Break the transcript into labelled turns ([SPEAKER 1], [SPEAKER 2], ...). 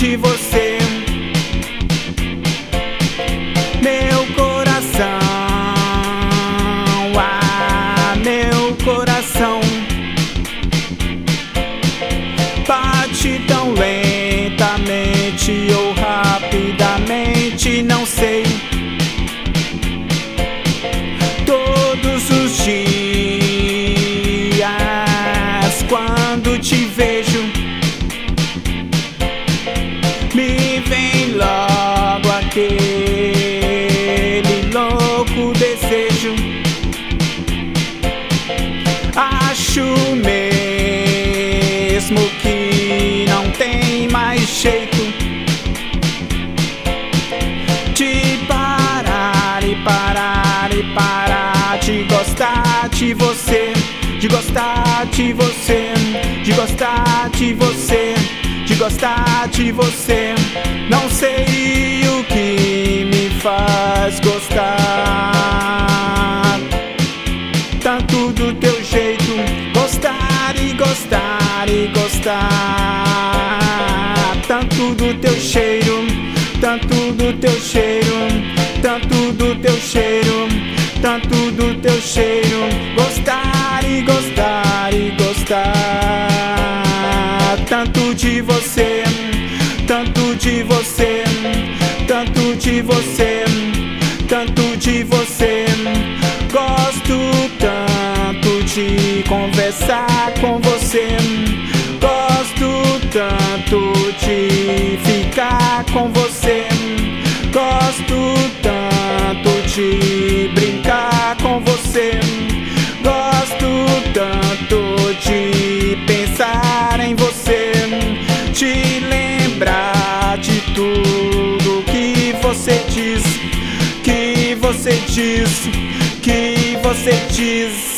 [SPEAKER 1] de você. Meu coração, meu coração bate tão lentamente ou rapidamente, não sei. Todos os dias, quando te vejo, me vem logo aquele louco desejo. Acho mesmo que não tem mais jeito de parar e parar e parar de gostar de você, de gostar de você, de gostar de você, de gostar de você. Não sei o que me faz gostar tanto do teu jeito, gostar e gostar e gostar tanto do teu cheiro, tanto do teu cheiro, tanto do teu cheiro, tanto do teu cheiro, gostar e gostar e gostar tanto de você, tanto de você, tanto de você, tanto de você. Gosto tanto de conversar com você, gosto tanto de ficar com você, gosto tanto de brincar com você, gosto tanto de pensar em você, de lembrar de tudo que você diz, que você diz, que você diz.